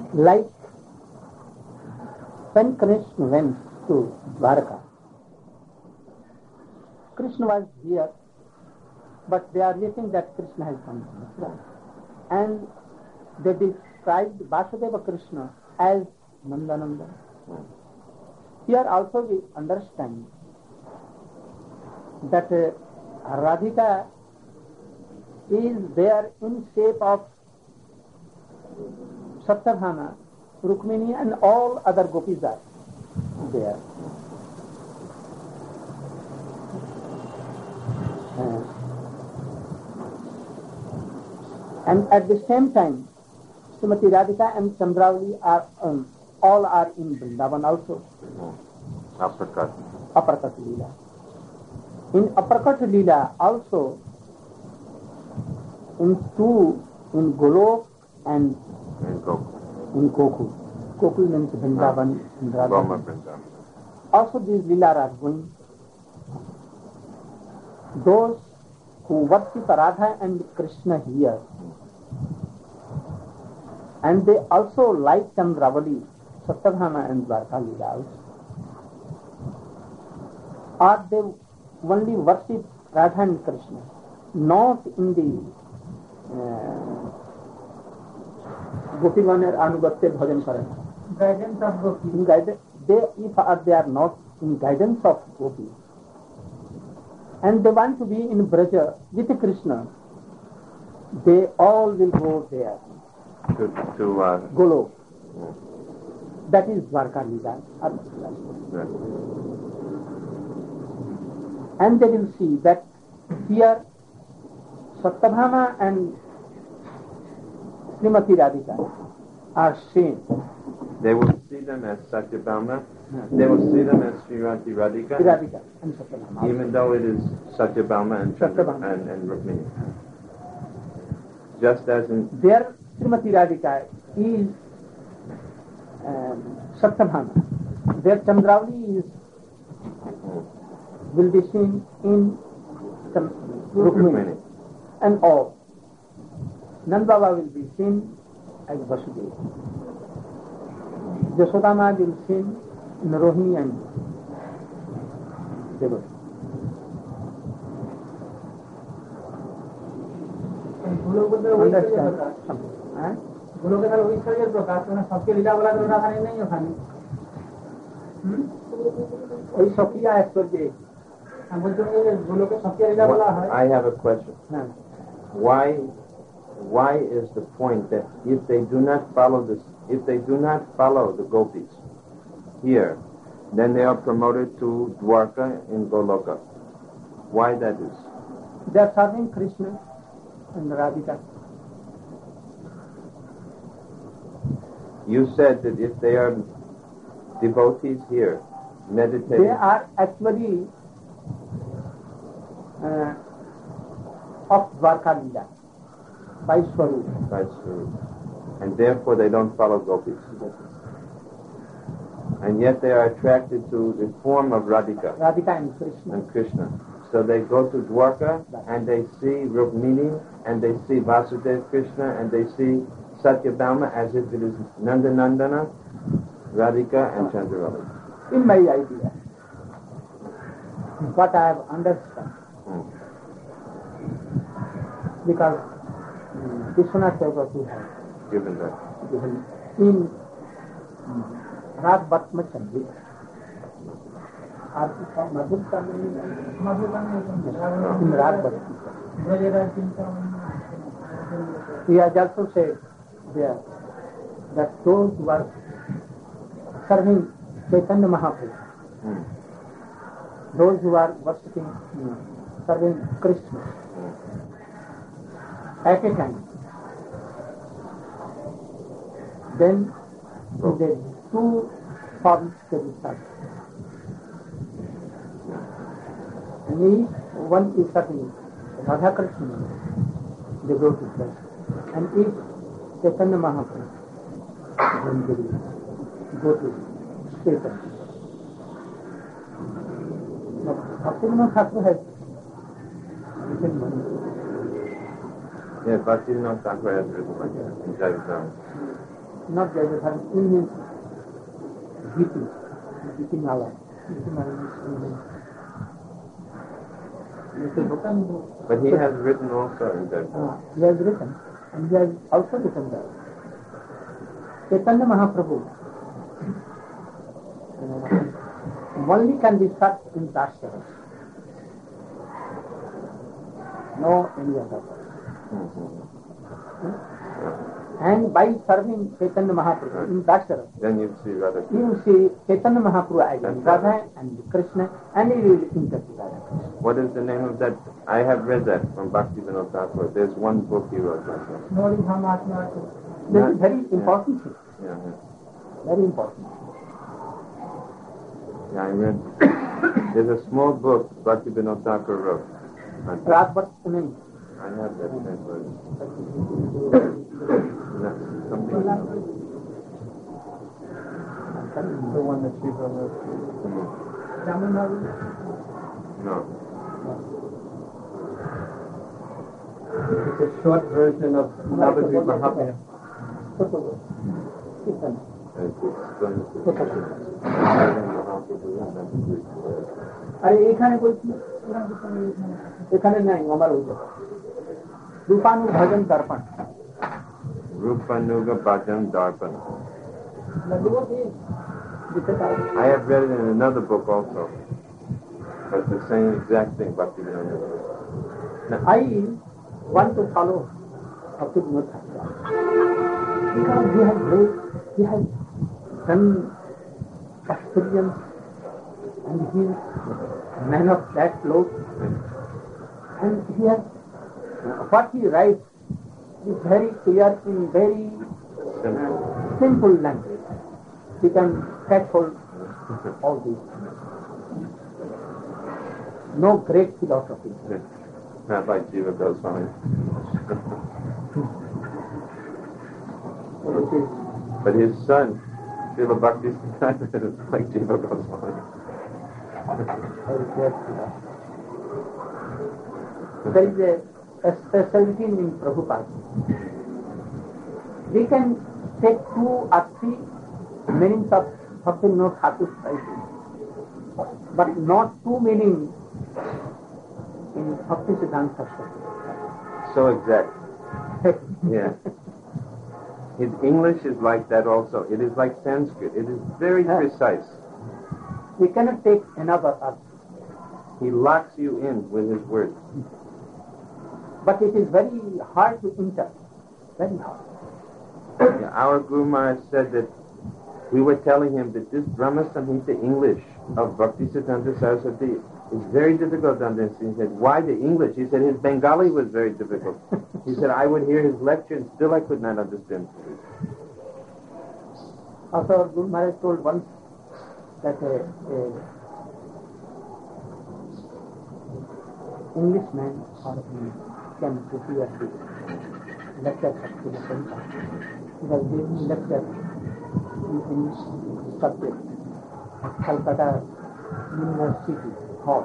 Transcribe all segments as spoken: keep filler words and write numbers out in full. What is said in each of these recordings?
Like when Krishna went to Dwarka, Krishna was here, but they are waiting that Krishna has come to Mathura. And they described Vasudeva Krishna as Nandananda. Here also we understand that uh, Radhika is there in shape of Satyabhama, Rukmini and all other gopis are there. Uh, and at the same time, Srimati Radhika and Chandravali are um, all are in Vrindavan also. Uppercut. Uppercut Leela. In Uppercut Leela also, in two, in Golok and In Gokul. in Gokul. Gokul means Vrindavan. Goma Vrindavan. Also these Leela are going. Those who worship Radha and Krishna here, and they also like Chandravali, Satyabhama and Dwarka Leela also. Or they only worship Radha and Krishna, not in the uh, Gopi Vaner Anugatte Bhajan Karan. Guidance of Gopi. In guidance, they, if are, they are not in guidance of Gopi, and they want to be in Braja with Krishna, they all will go there. To, to uh, Golok. Yeah. That is Dwarka Leela. Yeah. And they will see that here Satyabhama and Srimati Radhika are same. They will see them as Satyabhama. They will see them as Srimati Radhika. Radhika and Satyabhama. Even though it is Satyabhama and Chandra Satyabhama. and, and Rukmini. Just as in Their Srimati Radhika is um, Satyabhama. Their Chandravali is will be seen in Rukmini. Rukmini. And all. Nandbaba will be seen as Vasudeva. Yasodama will be seen in Rohini and Devaki. Understand? Huh? गुलों के साथ वही शरीर प्रकाश में सबके लीला वाला तो खाने नहीं है खाने वही सखिया है स्वर्ग हम बोलते हैं गुलों के सबके लीला वाला है I have a question. Why why is the point that if they do not follow this if they do not follow the gopis here, then they are promoted to Dwarka in Goloka? Why that is? They are serving Krishna and Radhika. You said that if they are devotees here, meditating... They are actually uh, of Dwarka Leela, by Swarup. By Swarup. And therefore they don't follow gopis. And yet they are attracted to the form of Radhika. Radhika and Krishna. And Krishna. So they go to Dwarka and they see Rukmini and they see Vasudeva Krishna and they see Satyabhama as if it is Nandanandana, Radhika and Chandravali. In my idea, what I have understood, Hmm. because um, Vishwanath Chakravarti has Given that. given in Rag Bhatma Chandri, in Rag Bhatma, he has also said there that those who are serving Chaitanya Mahaprabhu, Hmm. those who are worshipping, uh, serving Krishna at a time, then the two forms can be started. And each one is serving Radha Krishna, they go to place, and each Chaitanya Mahaprabhu, then they will go to Chaitanya. Bhaktivinoda Thakur has written one. Yeah, Bhaktivinoda Thakur has written like that in Jaivisam. not Jaya Dharma, it means Giti, Giti Mala. Giti Mala means But he has written also in that book. Uh, he has written, and he has also written that Chaitanya Mahaprabhu uh, only can be served in Dasharas. No any other. Mm-hmm. And by serving Chaitanya Mahaprabhu in Dasharas, then you see Radha Krishna. you see Chaitanya Mahaprabhu as Radha and Krishna, and he will interpret Radha Krishna. What is the name of that? I have read that from Bhakti Vinod Thakur. There's one book he wrote like that. This is very important thing. Yeah, yeah. Very important. Yeah, I read. There's a small book Bhakti Vinod Thakur wrote. Radha Krishna. I have that same version. That's something. The one that she wrote. No. It's a short version of Navadvip Mahaprabhu. আরে এখানে বলছি এখানে নাই আমার ওই রূপানু ভজন দর্পণ Rupanuga Bhajan Darpan. I have read it in another book also. But it's the same exact thing, Bhakti Vinod Thakur. I want to follow Bhakti Vinod Thakur because he has great, he has done experience and he is a man of that cloth, and he has what he writes is very clear in very Simple. uh, simple language. He can catch hold all these things. No great philosophy. Not like Jiva Goswami. But his son, Srila Bhakti Siddhanta, is like Jiva Goswami. There is a, a specialty in Prabhupada. We can take two or three meanings of Bhakti Vinod Thakur's writing, but not two meanings in Bhakti Siddhanta Saraswati. So exact. Yeah. His English is like that also. It is like Sanskrit. It is very precise. We cannot take another earth. He locks you in with his words. But it is very hard to enter. Very hard. Yeah, our Guru Maharaj said that we were telling him that this Brahma Samhita English of Bhakti Siddhanta Saraswati is very difficult to understand. He said, why the English? He said his Bengali was very difficult. He said, I would hear his lecture and still I could not understand. Also, our Guru Maharaj told once that a, a Englishman or he can prepare the lecture to the center. He was giving lecture in subject at Calcutta University Hall.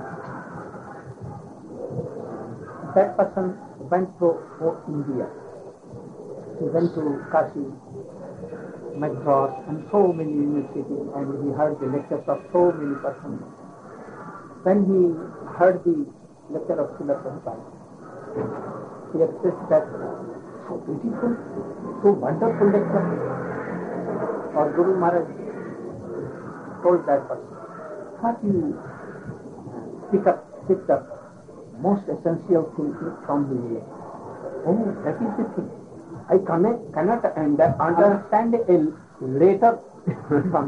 That person went to oh, India. He went to Kashi, Madras, and so many universities, and he heard the lectures of so many persons. When he heard the lecture of Srila Prabhupada, he expressed that so beautiful, so wonderful lecture. Or Guru Maharaj told that person, how do you pick up, pick up most essential thing from the oh, that is the thing. I cannot, cannot under, understand a later from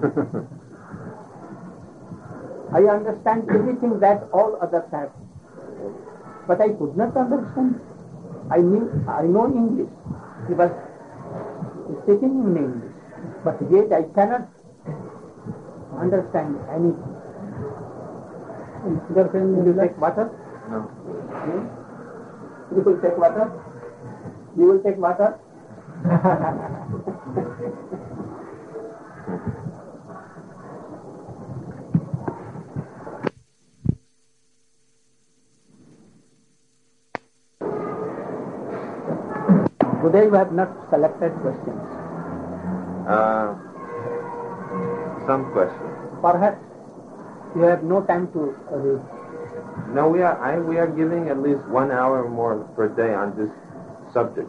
I understand everything that all others have, but I could not understand. I knew, I know English. He was speaking in English, but yet I cannot understand anything. Will you take water? No. Hmm? You will take water? You will take water? Today we have not selected questions. Uh, some question. Perhaps you have no time to read. No, we are. I, we are giving at least one hour more per day on this subject.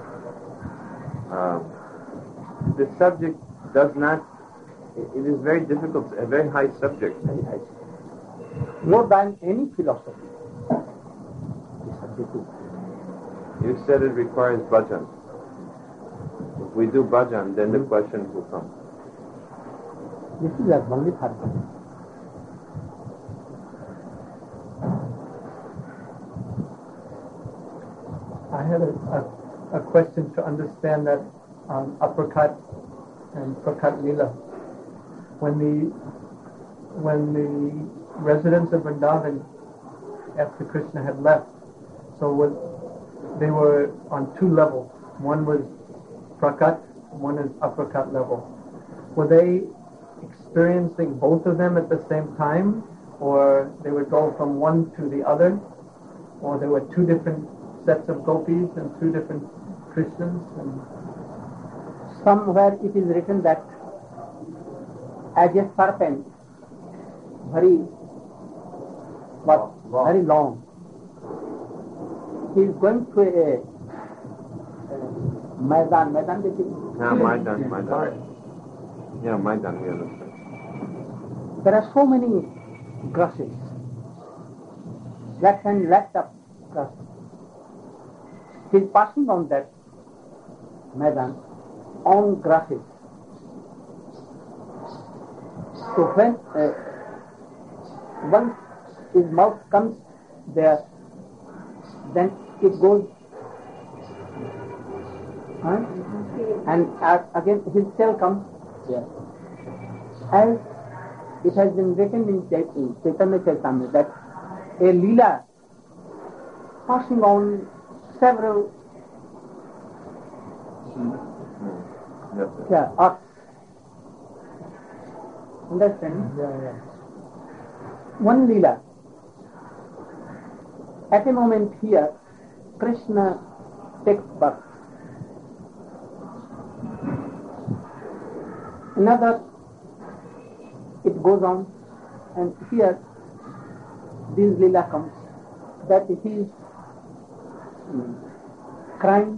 Um, the subject does not. It, it is very difficult. A very high subject. Very high. More than any philosophy. The subject is. You said it requires bhajan. If we do bhajan, then the questions will come. This is a only purpose. I had a, a, a question to understand that um, uppercut and prakat lila. When the when the residents of Vrindavan, after Krishna had left, so was, they were on two levels. One was prakat, one is uppercut level. Were they experiencing both of them at the same time, or they would go from one to the other, or there were two different sets of gopis and two different Krishnas? And somewhere it is written that as a serpent, very, but very long, he is going to a, a Maidan, Maidan basically. Yeah, Maidan, Maidan. Yeah, Maidan, we understand. There are so many grasses, left and left up grass. He is passing on that Maidan on grasses. So when uh, once his mouth comes there, then it goes, huh? and uh, again his tail comes there. As it has been written in Chaitanya Charitamrita that a lila passing on several Yes, yeah, arts. Understand? yeah, yeah. One lila. At a moment here, Krishna takes birth. Another, it goes on, and here, this lila comes, that he is mm, crying,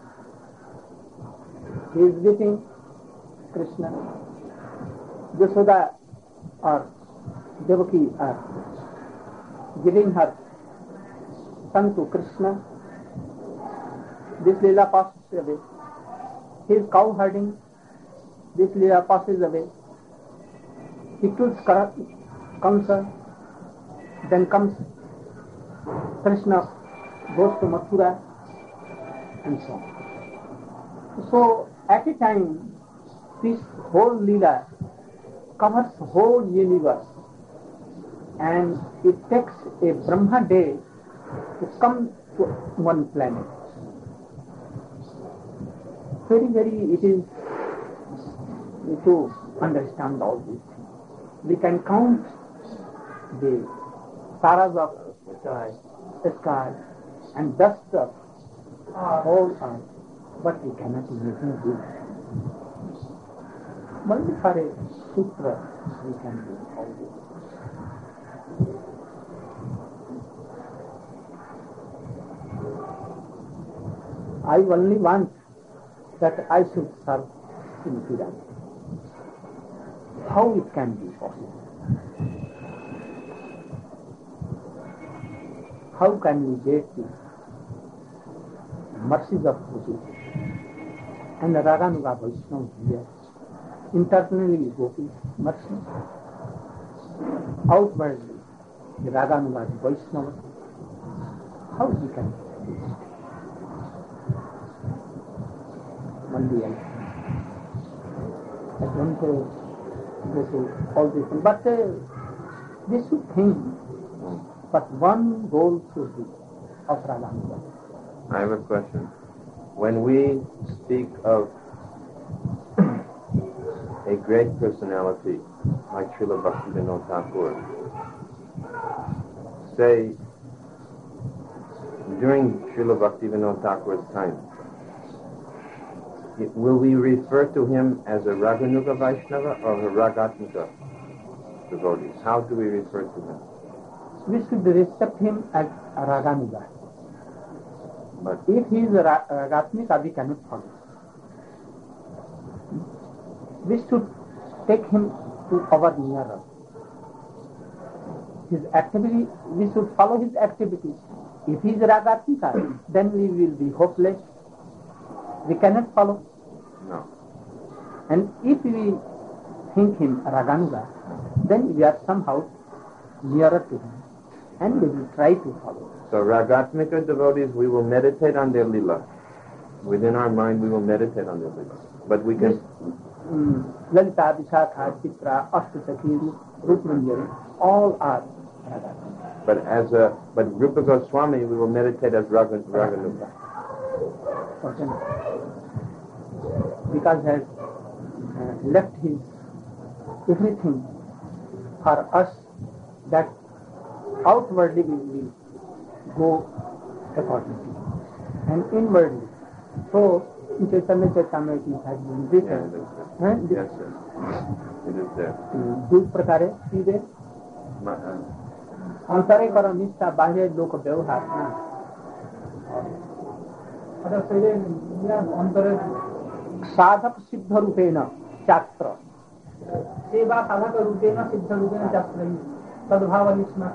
he is weeping, Krishna. Yashoda or Devaki are giving her son to Krishna. This lila passes away. He is cow herding. This lila passes away. He kills Kamsa. Then comes Krishna, goes to Mathura, and so on. So at a time, this whole lila covers whole universe, and it takes a Brahma day to come to one planet. Very, very, it is to understand all these things. We can count the stars of sky, sky and dust of whole earth, but we cannot imagine this. Only for a sutra we can do all this. I only want that I should serve in Purana. How it can be possible? How can we get the mercies of Gopis and the Raganuga Vaishnava here? Internally Gopis, mercy. Outwardly, the Raganuga Vaishnava. How we can do this? Only I. I don't uh, go to all this, but uh, they should think. But one goal should be of Raganuga. I have a question. When we speak of a great personality like Srila Bhaktivinoda Thakur, say during Srila Bhaktivinoda Thakur's time, it, will we refer to him as a Raganuga Vaishnava or a Ragatmika devotee? How do we refer to him? We should respect him as a Raganuga. But if he is a Ra- Ragatmika, we cannot follow. We should take him to our nearer. His activity, we should follow his activities. If he is Ragatmika, then we will be hopeless. We cannot follow. No. And if we think him Raganuga, then we are somehow nearer to him. And we will try to follow. So Ragatmika devotees, we will meditate on their lila. Within our mind, we will meditate on their lila. But we can... Lalita, Vishakha, Chitra, Ashtasakhi, Rupmanjari, all are Ragatmika. But as a... But Rupa Goswami, we will meditate as Raga, Raganuga. Okay. Because he has uh, left his everything for us, that outwardly we will go accordingly, and inwardly. So, in Chaitanya Charitamrita it has been written. Yeah, eh, yes, sir. It is there. दूध प्रकारे सीधे अंतरे करो निष्ठा बाह्य लोक व्यवहार साधक सिद्ध रूपेण शास्त्र सेवा साधक रूपेण सिद्ध रूपेण शास्त्र तद्भाव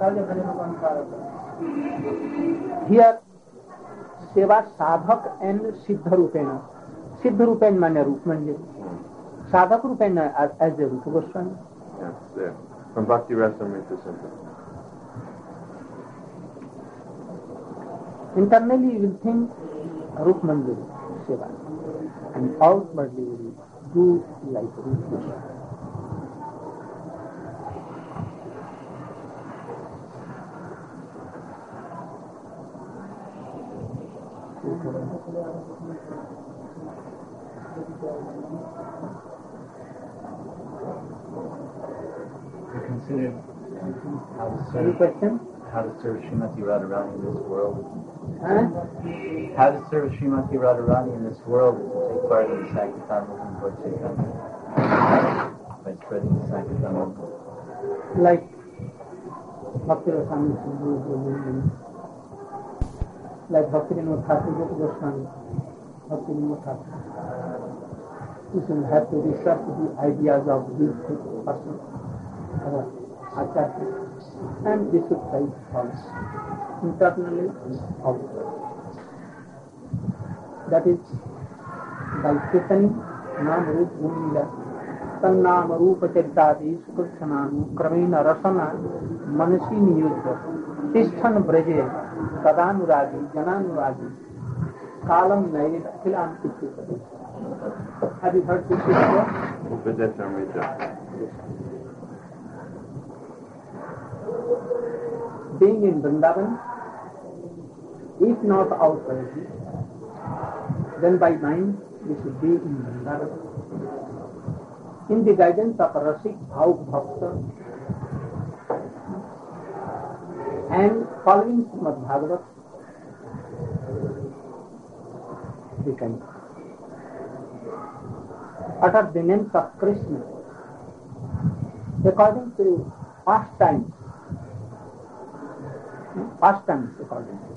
हियर सेवा साधक एंड सिद्ध रूपेण सिद्ध रूपेण माने रूप म्हणजे साधक रूपेण एज ए रूप Goswami. Yes, there. From Bhakti Rasamrita Sindhu. Internally you will think Rup Manjari Seva, and outwardly you will do like Rup Goswami. You considered how to Any serve, question? how to serve Srimati Radharani in this world. Huh? How to serve Srimati Radharani in this world is to take part in the Sankirtan movement for Chaitanya by spreading the Sankirtan movement. Like Bhakti Rasami Sindhu, like Bhakti Vinod Thakur Goswami, Bhakti Vinod Thakur. You should have to research the ideas of these persons, our Acharya, and we should try to follow internally and outwardly. That is by Chaitanya Nam Rup Guna Tan Nam Rupa Charitadi Sukrishana Kramena Rasana Manasi Niyudya Tishthan Braje Kadanuragi Jananuragi Kalam Nairi Kilam Tichukadi. Have you heard this before? Upadesamrita. Being in Vrindavan, if not outwardly, then by mind we should be in Vrindavan. In the guidance of Rasik Bhauk Bhakta and following Srimad Bhagavath, we can utter the names of Krishna according to past times. Past times according to.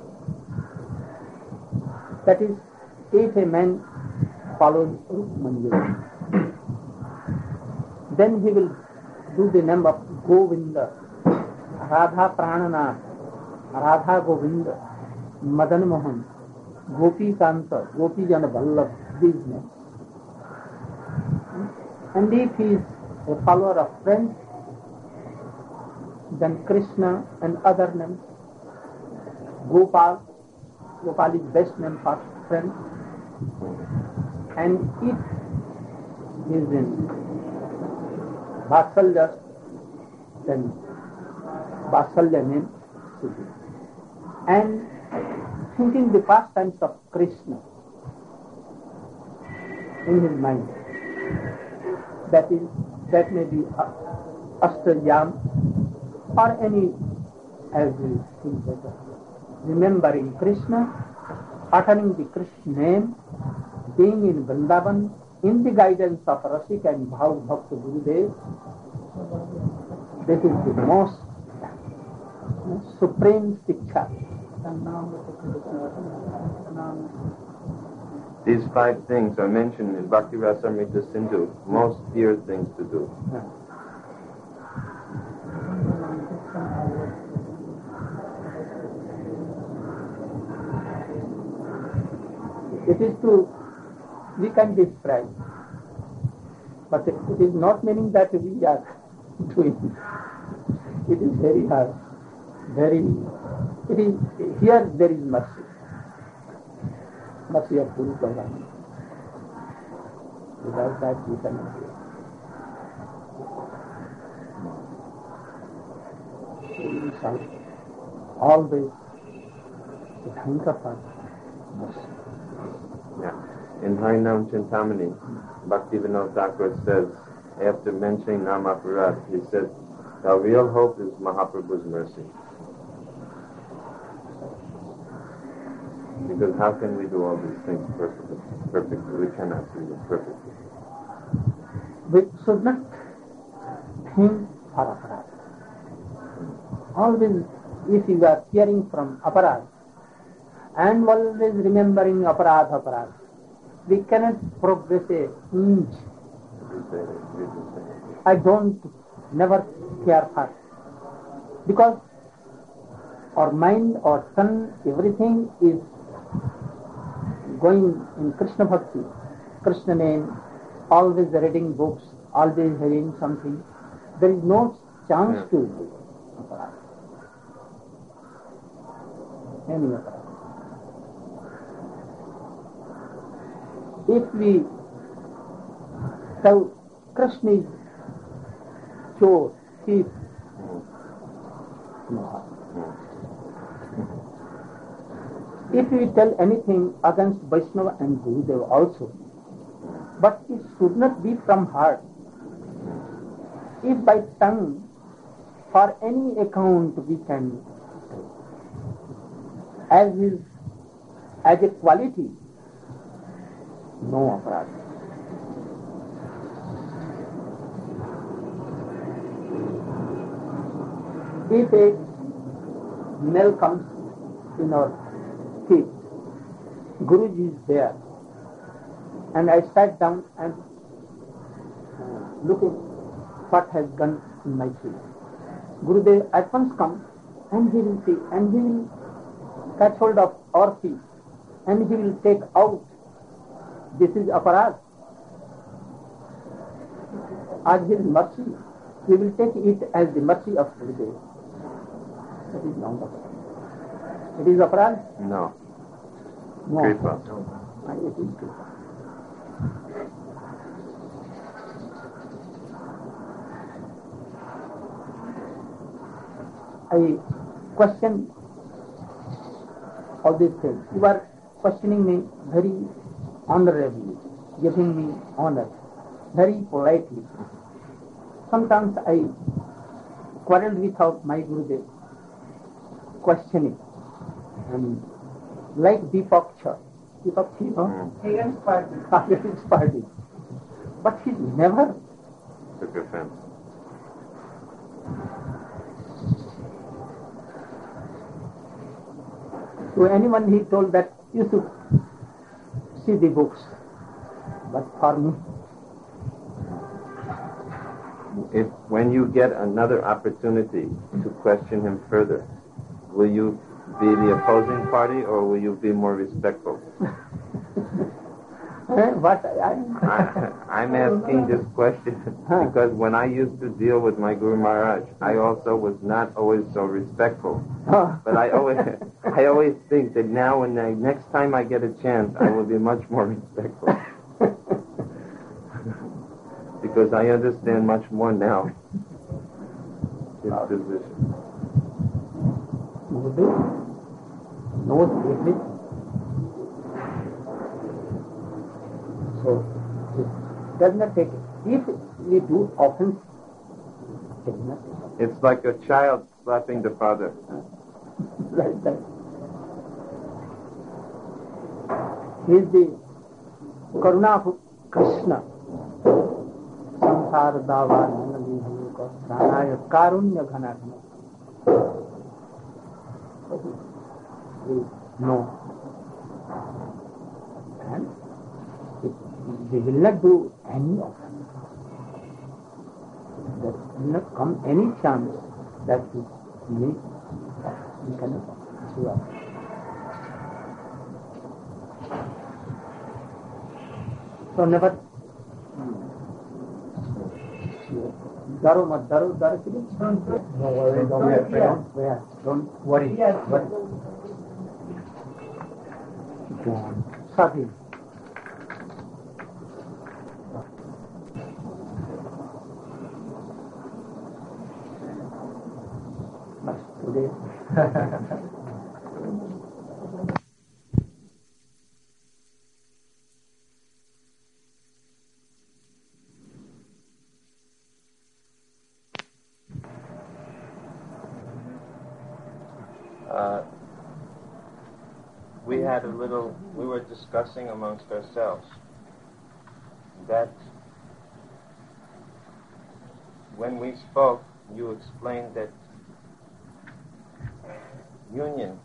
That is, if a man follows Rup Manjari, then he will do the name of Govinda, Radha Prananath, Radha Govinda, Madan Mohan, Gopi Kanta, Gopi Jana Vallabh, these names. And if he is a follower of friends, then Krishna and other names. Gopal, Gopal is best name for friend. And if he is in Vatsalya, then Vatsalya name should be. And thinking the pastimes of Krishna in his mind. That is, that may be Astajam or any as we think better. Remembering Krishna, uttering the Krishna name, being in Vrindavan, in the guidance of Rasik and Bhav Bhakta Gurudev, this is the most supreme Siksha. These five things are mentioned in Bhakti Rasamrita Sindhu, most dear things to do. It is to, we can describe, but it is not meaning that we are doing. It is very hard, very, it is, here there is mercy, mercy of Guru Bhagavan. Without that we cannot do it. We shall always think of us mercy. Yeah. In Harinam Chintamani, Bhaktivinoda Thakur says, after mentioning Namaparad, he says, our real hope is Mahaprabhu's mercy. Because how can we do all these things perfectly? Perfectly, we cannot do them perfectly. We should not think for aparad. Always, if you are hearing from aparad, and always remembering aparad, aparad, we cannot progress a inch. I don't never care for, because our mind, our sun, everything is going in Krishna Bhakti, Krishna name, always reading books, always hearing something. There is no chance yeah. to do aparad. Any aparad. If we tell Krishna is chore, thief, no. If we tell anything against Vaishnava and Gurudev also, but it should not be from heart. If by tongue, for any account we can, as is, as a quality, no aparad. If a smell comes in our feet, Guruji is there, and I sat down and uh, looking what has gone in my feet. Gurudev at once comes and he will see, and he will catch hold of our feet, and he will take out. This is aparad. As his mercy, we will take it as the mercy of Gurudev. That is not aparad. It is aparad? No. No. Kripa. It is kripa. I question all these things. You are questioning me very honorably, giving me honor, very politely. Sometimes I quarreled with my Gurudev, questioning, and like Deepak Chha. Deepak Chha, you know, against party, against party. But he never took offense. To anyone he told that you should see the books, but for me, if when you get another opportunity to question him further, will you be the opposing party or will you be more respectful? What I, I, I'm asking this question because when I used to deal with my Guru Maharaj, I also was not always so respectful. But I always, I always think that now, when I, next time I get a chance, I will be much more respectful because I understand much more now his position. No, no, so it does not take it. If we do offense, it does not take it. It's like a child slapping the father. Right, right. He is the करुणा कृष्ण संसार दावा नंदी हमको दानाय कारुण्य घना घना no and it, they will not do any of them. There will not come any chance that we meet. We cannot achieve it. So never Daro mat daro daro don't worry, don't be afraid. Yeah, don't worry. Worry. Sorry. But today Uh, we had a little, we were discussing amongst ourselves that when we spoke, you explained that union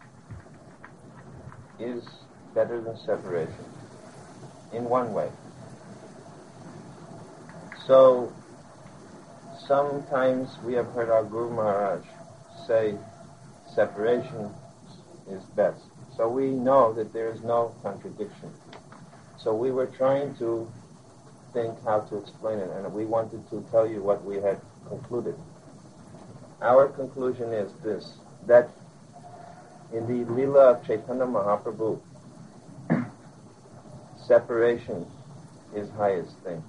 is better than separation in one way. So sometimes we have heard our Guru Maharaj say separation is best. So we know that there is no contradiction. So we were trying to think how to explain it, and we wanted to tell you what we had concluded. Our conclusion is this, that in the Leela of Chaitanya Mahaprabhu, separation is highest thing.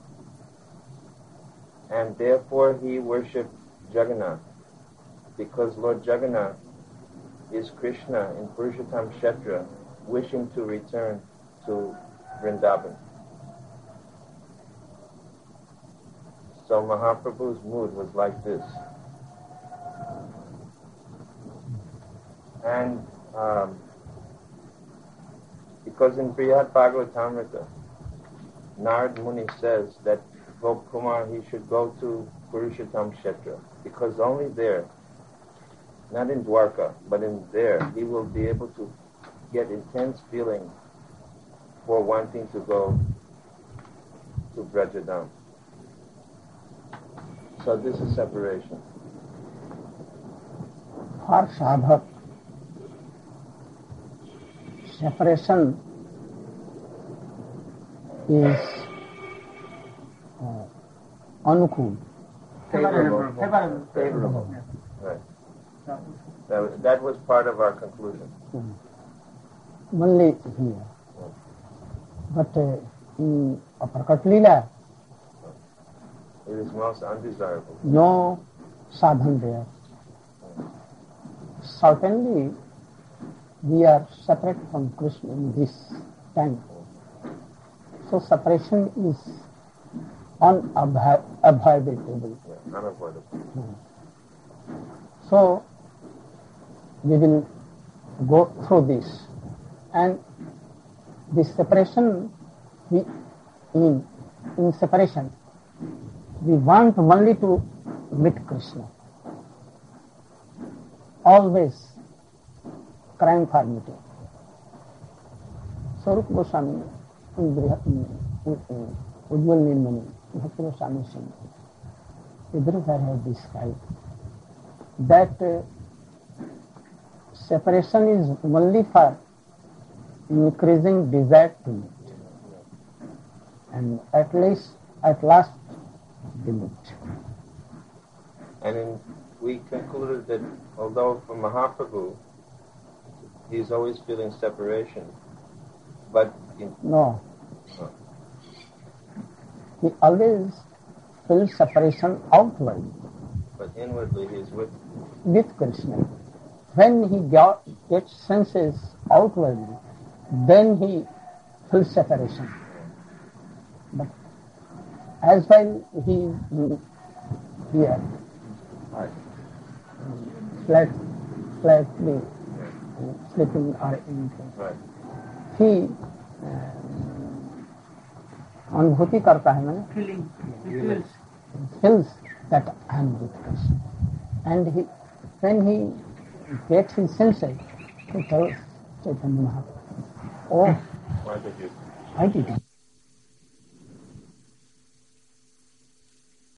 And therefore he worshipped Jagannath, because Lord Jagannath is Krishna in Purushottam Kshetra, wishing to return to Vrindavan. So Mahaprabhu's mood was like this. And um, because in Brihad Bhagavatamrita, Narad Muni says that Gopkumar, he should go to Purushottam Kshetra, because only there, not in Dwarka, but in there, he will be able to get intense feeling for wanting to go to Brajadam. So this is separation. For sadhak, separation is uh, anukul. Favorable. Favorable. Favorable. Right. That was, that was part of our conclusion. Mm-hmm. Only here. But uh, in Uppercut Leela, it is most undesirable. No sadhan there. Certainly, we are separate from Krishna in this time. So separation is unavoidable. Yeah, unavoidable. Mm-hmm. So, we will go through this, and this separation, we in in separation, we want only to meet Krishna. Always crying for meeting. Swarup Goswami, Ujjwal Nilmani, Bhakti Goswami Singh, everywhere have described that uh, separation is only for increasing desire to meet, and at least, at last, they meet. And in, we concluded that although for Mahaprabhu, he's always feeling separation, but in... No. no. He always feels separation outwardly. But inwardly he is with with Krishna. When he got, gets senses outwardly, then he feels separation. But as while he is here, flat, flatly sleeping or anything, right. he uh, अनुभूति करता है मैंने feels that I am with Krishna, and he when he gets his senses, he tells Chaitanya Mahaprabhu, oh, Why did you? I did it.